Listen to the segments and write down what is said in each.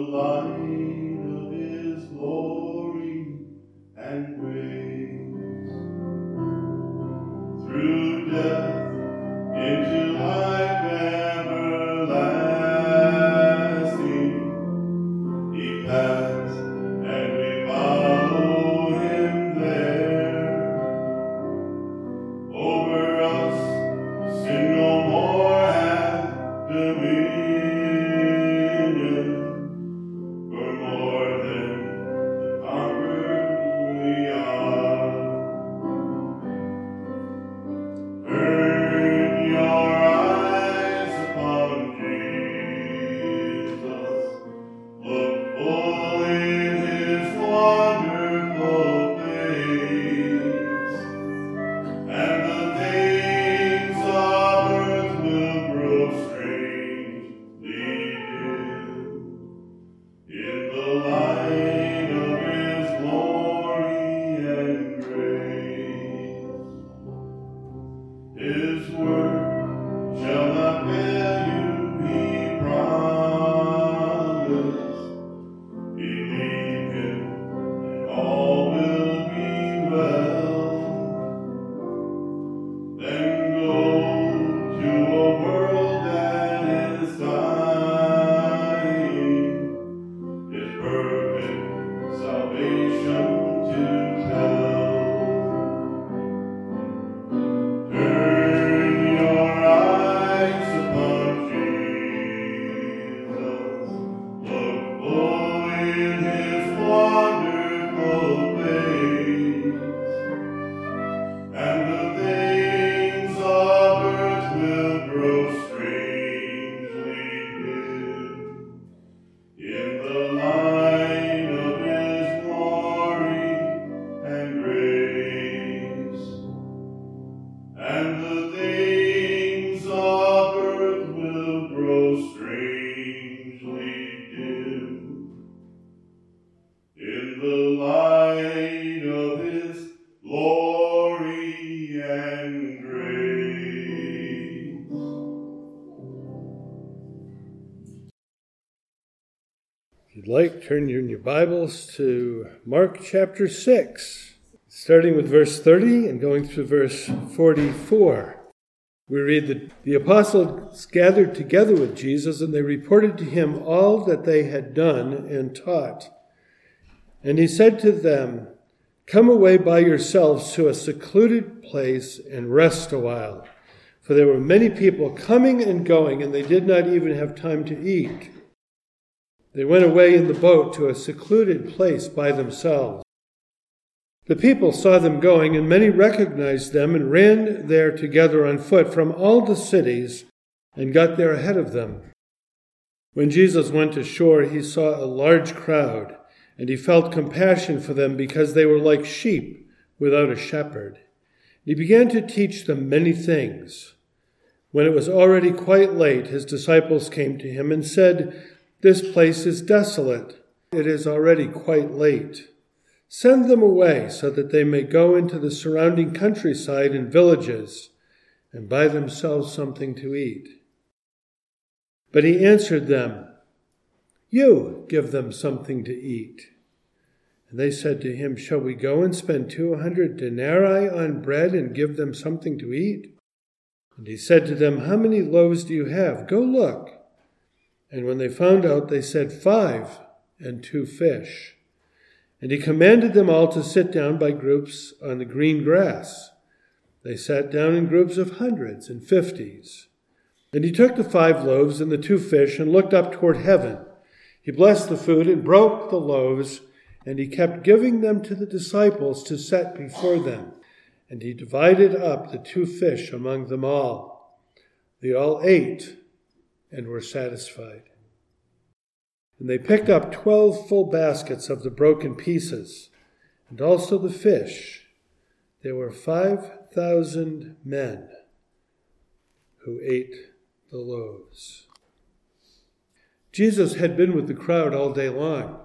light of his glory and grace. Through death into life everlasting, he passed, and we follow him there. Over us sin no more hath dominion, for more than the conquerors we are. Turn your eyes upon Jesus, look full in his wonderful face, and the things of earth will grow strangely dim in the light of his glory and grace. His word shall not fail you, he promised. Believe him, and all will be well. Then go to a world that is dying, his perfect salvation to tell. Turn your eyes upon Jesus, look full in his wonderful face, and the things of earth will grow strangely dim in the light of his glory and grace. And the things of earth will grow strangely dim in the light of his glory and grace. If you'd like, turn in your Bibles to Mark chapter 6, starting with verse 30 and going through verse 44. We read that the apostles gathered together with Jesus, and they reported to him all that they had done and taught. And he said to them, "Come away by yourselves to a secluded place and rest a while." For there were many people coming and going, and they did not even have time to eat. They went away in the boat to a secluded place by themselves. The people saw them going, and many recognized them and ran there together on foot from all the cities and got there ahead of them. When Jesus went ashore, he saw a large crowd, and he felt compassion for them because they were like sheep without a shepherd. He began to teach them many things. When it was already quite late, his disciples came to him and said, "This place is desolate. It is already quite late. Send them away so that they may go into the surrounding countryside and villages and buy themselves something to eat." But he answered them, "You give them something to eat." And they said to him, "Shall we go and spend 200 denarii on bread and give them something to eat?" And he said to them, "How many loaves do you have? Go look." And when they found out, they said, 5 and 2 fish. And he commanded them all to sit down by groups on the green grass. They sat down in groups of hundreds and 50s. And he took the 5 loaves and the 2 fish and looked up toward heaven. He blessed the food and broke the loaves, and he kept giving them to the disciples to set before them. And he divided up the 2 fish among them all. They all ate and were satisfied. And they picked up 12 full baskets of the broken pieces, and also the fish. There were 5,000 men who ate the loaves. Jesus had been with the crowd all day long,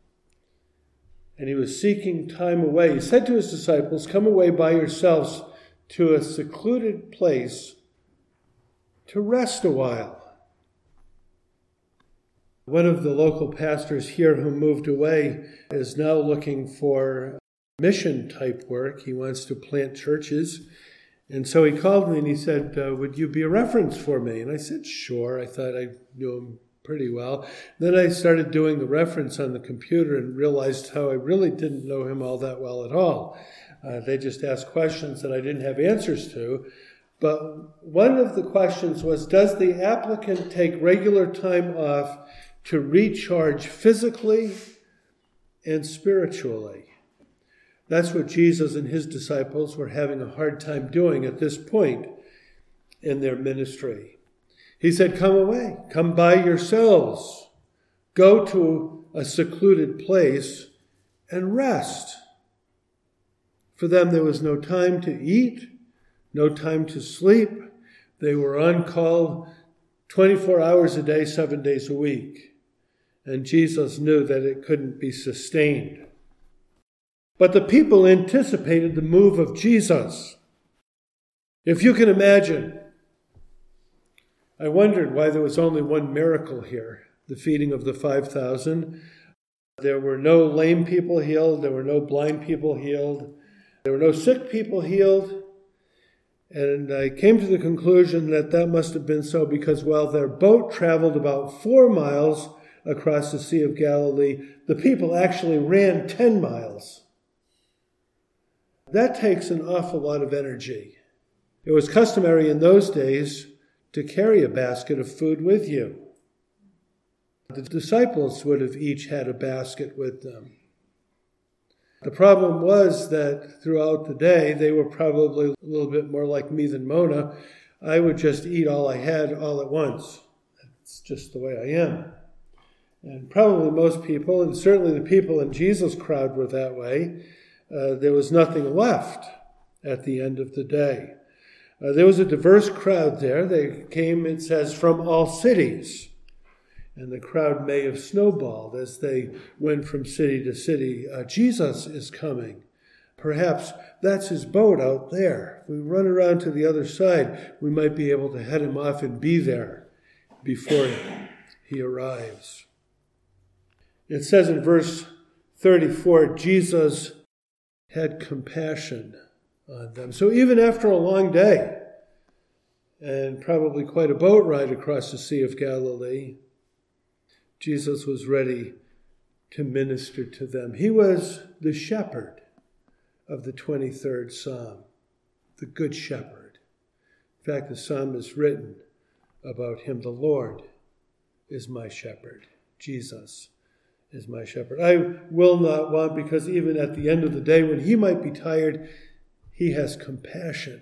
and he was seeking time away. He said to his disciples, "Come away by yourselves to a secluded place to rest a while." One of the local pastors here who moved away is now looking for mission type work. He wants to plant churches. And so he called me and he said, would you be a reference for me? And I said, sure. I thought I knew him pretty well. Then I started doing the reference on the computer and realized how I really didn't know him all that well at all. They just asked questions that I didn't have answers to. But one of the questions was, does the applicant take regular time off to recharge physically and spiritually? That's what Jesus and his disciples were having a hard time doing at this point in their ministry. He said, come away, come by yourselves, go to a secluded place and rest. For them, there was no time to eat, no time to sleep. They were on call 24 hours a day, 7 days a week. And Jesus knew that it couldn't be sustained. But the people anticipated the move of Jesus. If you can imagine, I wondered why there was only one miracle here, the feeding of the 5,000. There were no lame people healed. There were no blind people healed. There were no sick people healed. And I came to the conclusion that that must have been so because while their boat traveled about 4 miles across the Sea of Galilee, the people actually ran 10 miles. That takes an awful lot of energy. It was customary in those days to carry a basket of food with you. The disciples would have each had a basket with them. The problem was that throughout the day, they were probably a little bit more like me than Mona. I would just eat all I had all at once. It's just the way I am. And probably most people, and certainly the people in Jesus' crowd were that way. There was nothing left at the end of the day. There was a diverse crowd there. They came, it says, from all cities. And the crowd may have snowballed as they went from city to city. Jesus is coming. Perhaps that's his boat out there. If we run around to the other side, we might be able to head him off and be there before he arrives. It says in verse 34, Jesus had compassion on them. So even after a long day, and probably quite a boat ride across the Sea of Galilee, Jesus was ready to minister to them. He was the shepherd of the 23rd Psalm, the Good Shepherd. In fact, the psalm is written about him. The Lord is my shepherd. Jesus is my shepherd. I will not want, because even at the end of the day, when he might be tired, he has compassion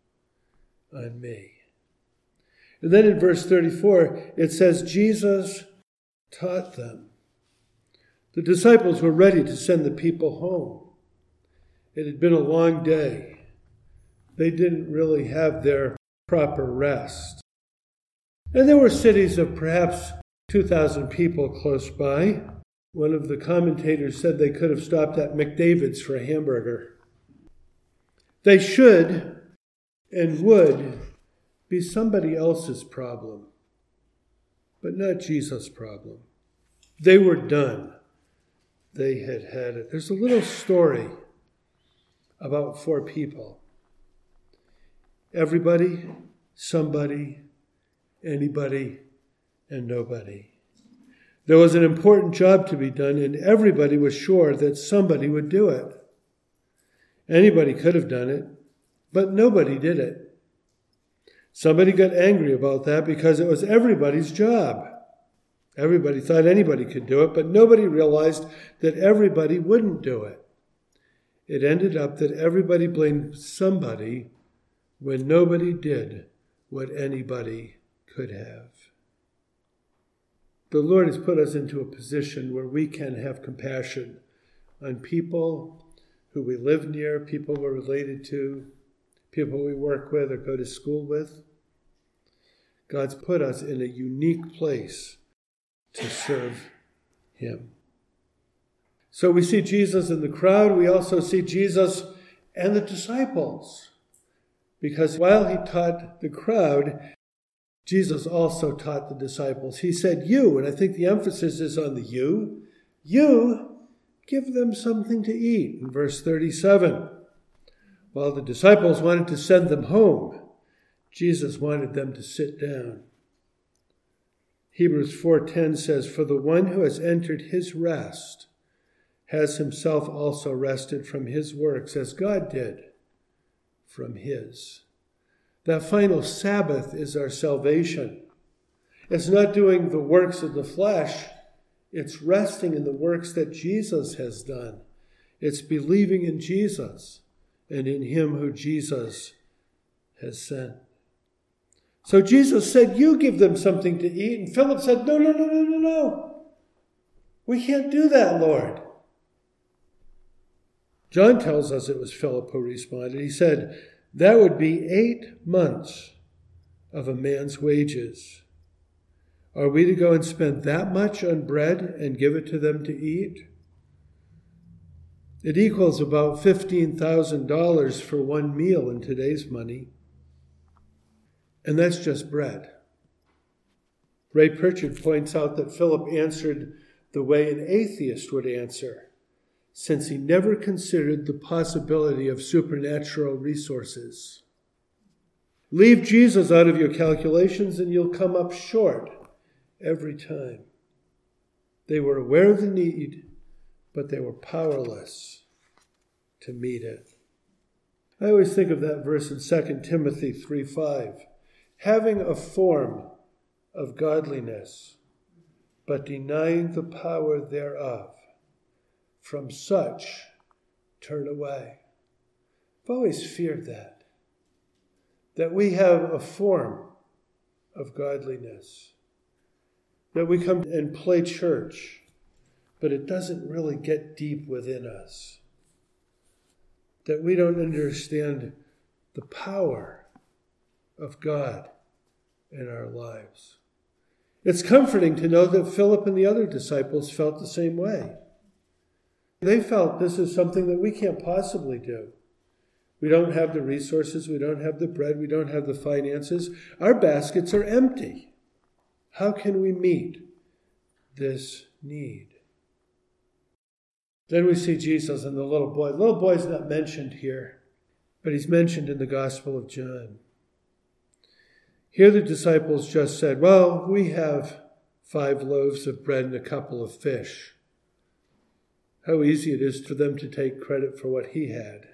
on me. And then in verse 34, it says, Jesus taught them. The disciples were ready to send the people home. It had been a long day. They didn't really have their proper rest. And there were cities of perhaps 2,000 people close by. One of the commentators said they could have stopped at McDavid's for a hamburger. They should and would be somebody else's problem, but not Jesus' problem. They were done. They had had it. There's a little story about 4 people. Everybody, somebody, anybody, and nobody. There was an important job to be done, and everybody was sure that somebody would do it. Anybody could have done it, but nobody did it. Somebody got angry about that because it was everybody's job. Everybody thought anybody could do it, but nobody realized that everybody wouldn't do it. It ended up that everybody blamed somebody when nobody did what anybody could have. The Lord has put us into a position where we can have compassion on people who we live near, people we're related to, people we work with or go to school with. God's put us in a unique place to serve him. So we see Jesus in the crowd. We also see Jesus and the disciples. Because while he taught the crowd, Jesus also taught the disciples. He said, you, and I think the emphasis is on the you give them something to eat, in verse 37. While the disciples wanted to send them home, Jesus wanted them to sit down. Hebrews 4:10 says, for the one who has entered his rest has himself also rested from his works, as God did from his. That final Sabbath is our salvation. It's not doing the works of the flesh. It's resting in the works that Jesus has done. It's believing in Jesus and in him who Jesus has sent. So Jesus said, you give them something to eat. And Philip said, no. We can't do that, Lord. John tells us it was Philip who responded. He said, that would be 8 months of a man's wages. Are we to go and spend that much on bread and give it to them to eat? It equals about $15,000 for one meal in today's money. And that's just bread. Ray Pritchard points out that Philip answered the way an atheist would answer, since he never considered the possibility of supernatural resources. Leave Jesus out of your calculations and you'll come up short every time. They were aware of the need, but they were powerless to meet it. I always think of that verse in 2 Timothy 3:5. Having a form of godliness, but denying the power thereof. From such turn away. I've always feared that we have a form of godliness, that we come and play church, but it doesn't really get deep within us, that we don't understand the power of God in our lives. It's comforting to know that Philip and the other disciples felt the same way. They felt this is something that we can't possibly do. We don't have the resources, we don't have the bread, we don't have the finances. Our baskets are empty. How can we meet this need? Then we see Jesus and the little boy. The little boy's not mentioned here, but he's mentioned in the Gospel of John. Here the disciples just said, well, we have 5 loaves of bread and a couple of fish. How easy it is for them to take credit for what he had.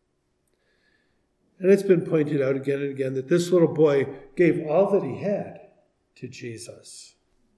And it's been pointed out again and again that this little boy gave all that he had to Jesus.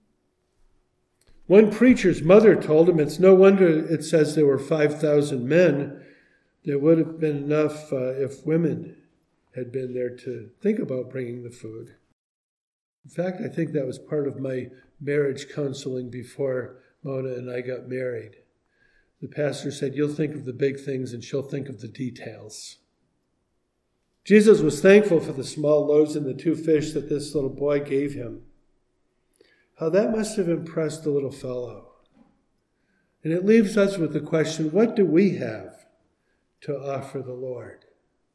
One preacher's mother told him it's no wonder it says there were 5,000 men. There would have been enough if women had been there to think about bringing the food. In fact, I think that was part of my marriage counseling before Mona and I got married. The pastor said, you'll think of the big things and she'll think of the details. Jesus was thankful for the small loaves and the 2 fish that this little boy gave him. How that must have impressed the little fellow. And it leaves us with the question, what do we have to offer the Lord?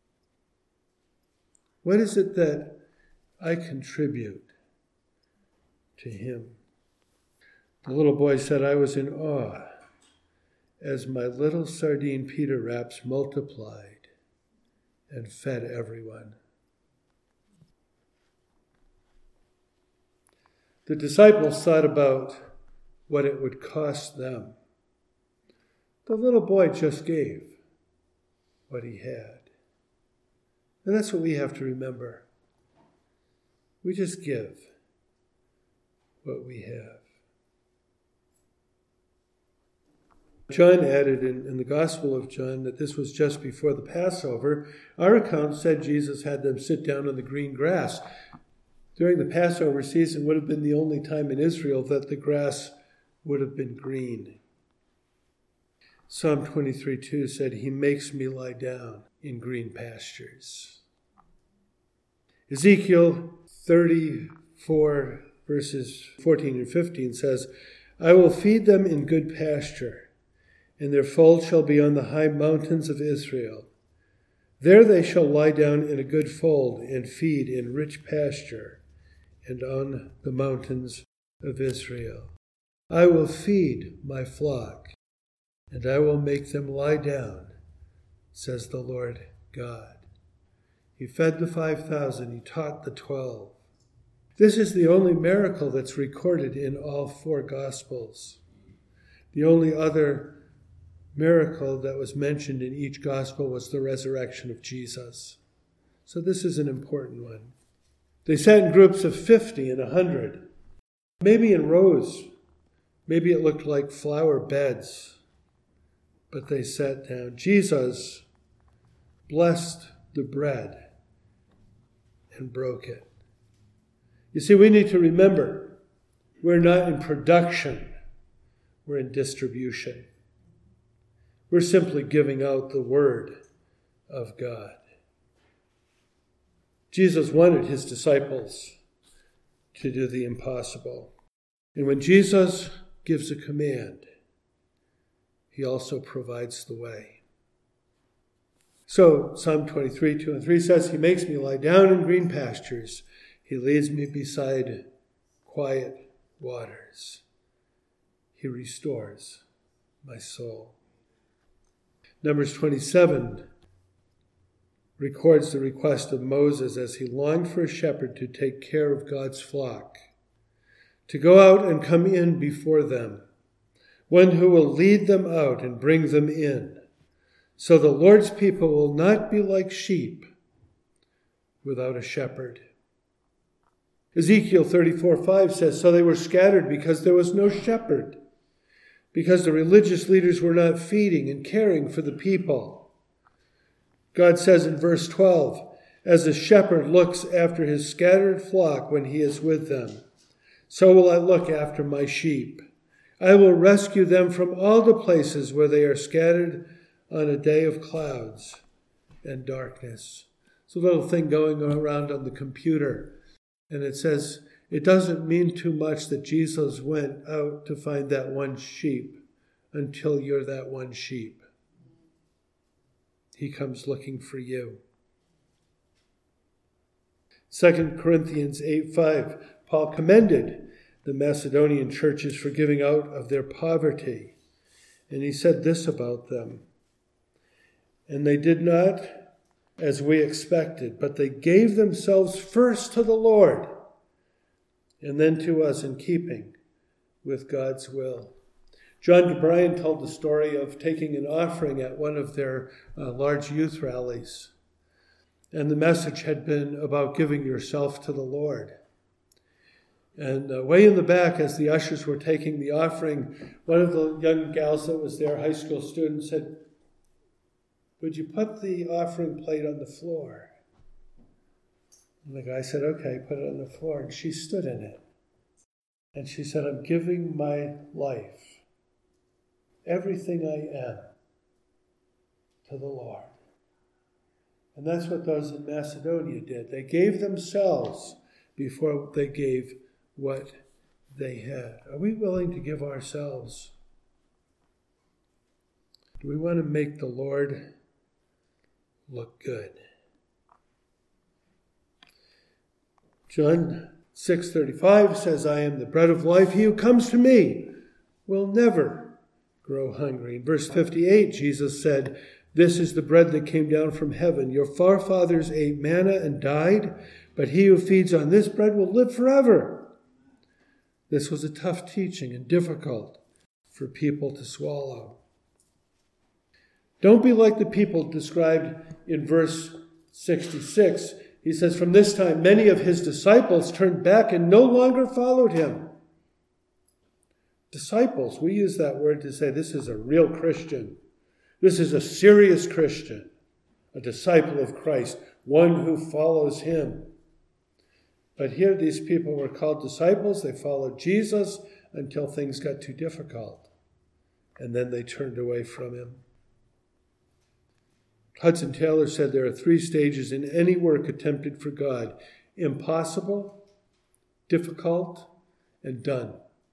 What is it that I contribute to him? The little boy said, I was in awe as my little sardine pita wraps multiplied and fed everyone. The disciples thought about what it would cost them. The little boy just gave what he had. And that's what we have to remember. We just give what we have. John added in the Gospel of John that this was just before the Passover. Our account said Jesus had them sit down on the green grass. During the Passover season would have been the only time in Israel that the grass would have been green. Psalm 23:2 said, He makes me lie down in green pastures. Ezekiel 34 verses 14 and 15 says, I will feed them in good pasture, and their fold shall be on the high mountains of Israel. There they shall lie down in a good fold and feed in rich pasture and on the mountains of Israel. I will feed my flock, and I will make them lie down, says the Lord God. He fed the 5,000, he taught the 12. This is the only miracle that's recorded in all 4 Gospels. The only other miracle that was mentioned in each Gospel was the resurrection of Jesus. So this is an important one. They sat in groups of 50 and 100, maybe in rows. Maybe it looked like flower beds, but they sat down. Jesus blessed the bread and broke it. You see, we need to remember, we're not in production, we're in distribution. We're simply giving out the word of God. Jesus wanted his disciples to do the impossible. And when Jesus gives a command, he also provides the way. So Psalm 23, 2 and 3 says, he makes me lie down in green pastures. He leads me beside quiet waters. He restores my soul. Numbers 27 records the request of Moses as he longed for a shepherd to take care of God's flock, to go out and come in before them, one who will lead them out and bring them in. So the Lord's people will not be like sheep without a shepherd. Ezekiel 34:5 says, so they were scattered because there was no shepherd, because the religious leaders were not feeding and caring for the people. God says in verse 12, as a shepherd looks after his scattered flock when he is with them, so will I look after my sheep. I will rescue them from all the places where they are scattered on a day of clouds and darkness. It's a little thing going around on the computer, and it says, it doesn't mean too much that Jesus went out to find that one sheep until you're that one sheep. He comes looking for you. 2 Corinthians 8:5, Paul commended the Macedonian churches for giving out of their poverty. And he said this about them. And they did not as we expected, but they gave themselves first to the Lord and then to us in keeping with God's will. John DeBryan told the story of taking an offering at one of their large youth rallies. And the message had been about giving yourself to the Lord. And way in the back, as the ushers were taking the offering, one of the young gals that was there, high school student, said, would you put the offering plate on the floor? And the guy said, okay, put it on the floor. And she stood in it. And she said, I'm giving my life, everything I am, to the Lord. And that's what those in Macedonia did. They gave themselves before they gave what they had. Are we willing to give ourselves? Do we want to make the Lord look good? John 6:35 says, I am the bread of life. He who comes to me will never grow hungry. In verse 58, Jesus said, this is the bread that came down from heaven. Your forefathers ate manna and died, but he who feeds on this bread will live forever. This was a tough teaching and difficult for people to swallow. Don't be like the people described in verse 66. He says, from this time, many of his disciples turned back and no longer followed him. Disciples, we use that word to say this is a real Christian. This is a serious Christian, a disciple of Christ, one who follows him. But here these people were called disciples. They followed Jesus until things got too difficult. And then they turned away from him. Hudson Taylor said there are 3 stages in any work attempted for God: impossible, difficult, and done.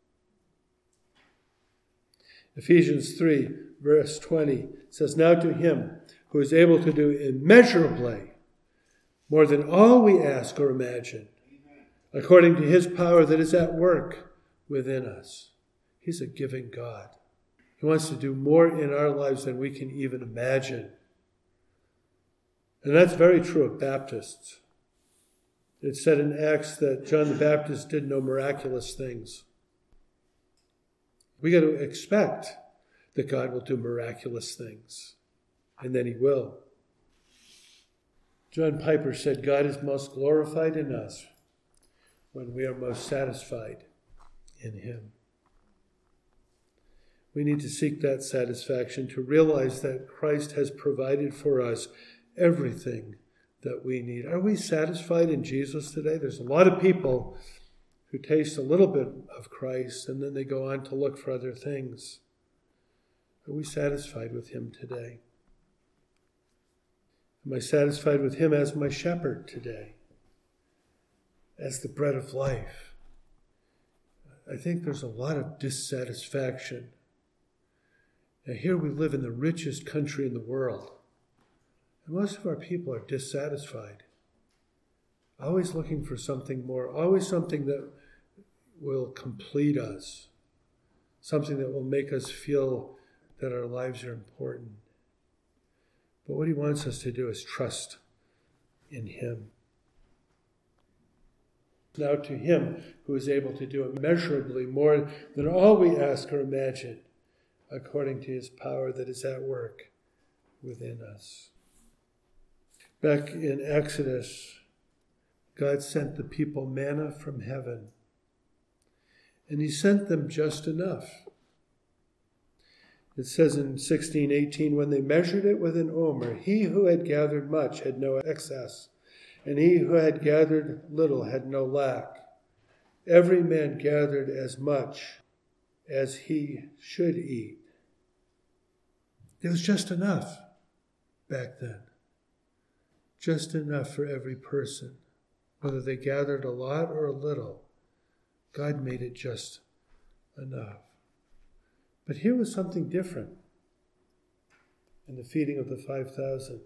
Ephesians 3, verse 20 says, now to him who is able to do immeasurably more than all we ask or imagine, according to his power that is at work within us. He's a giving God. He wants to do more in our lives than we can even imagine. And that's very true of Baptists. It's said in Acts that John the Baptist did no miraculous things. We got to expect that God will do miraculous things, and then he will. John Piper said, God is most glorified in us when we are most satisfied in him. We need to seek that satisfaction, to realize that Christ has provided for us everything that we need. Are we satisfied in Jesus today? There's a lot of people who taste a little bit of Christ and then they go on to look for other things. Are we satisfied with him today? Am I satisfied with him as my shepherd today? As the bread of life? I think there's a lot of dissatisfaction. Now here we live in the richest country in the world. And most of our people are dissatisfied. Always looking for something more. Always something that will complete us. Something that will make us feel that our lives are important. But what he wants us to do is trust in him. Now to him who is able to do immeasurably more than all we ask or imagine, according to his power that is at work within us. Back in Exodus, God sent the people manna from heaven. And he sent them just enough. It says in 16:18, when they measured it with an omer, he who had gathered much had no excess, and he who had gathered little had no lack. Every man gathered as much as he should eat. It was just enough back then. Just enough for every person. Whether they gathered a lot or a little, God made it just enough. But here was something different in the feeding of the 5,000.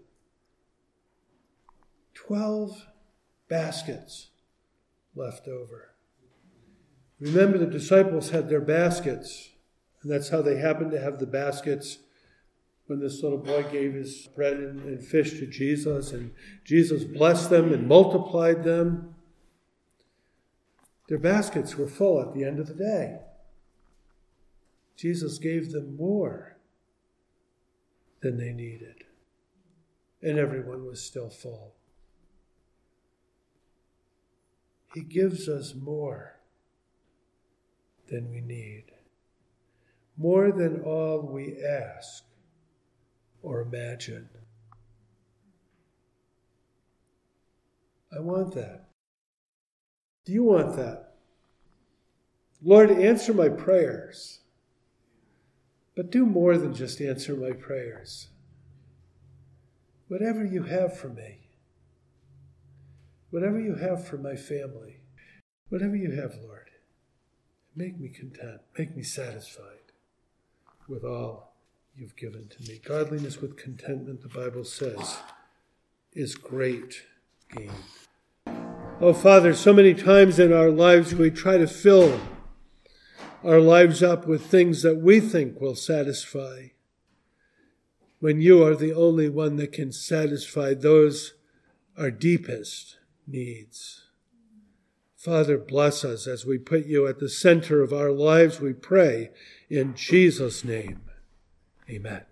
12 baskets left over. Remember, the disciples had their baskets, and that's how they happened to have the baskets when this little boy gave his bread and fish to Jesus, and Jesus blessed them and multiplied them. Their baskets were full at the end of the day. Jesus gave them more than they needed, and everyone was still full. He gives us more than we need, more than all we ask or imagine. I want that. Do you want that? Lord, answer my prayers. But do more than just answer my prayers. Whatever you have for me, whatever you have for my family, whatever you have, Lord, make me content, make me satisfied with all you've given to me. Godliness with contentment, the Bible says, is great gain. Oh, Father, so many times in our lives we try to fill our lives up with things that we think will satisfy, when you are the only one that can satisfy those our deepest needs. Father, bless us as we put you at the center of our lives, we pray in Jesus' name. Amen.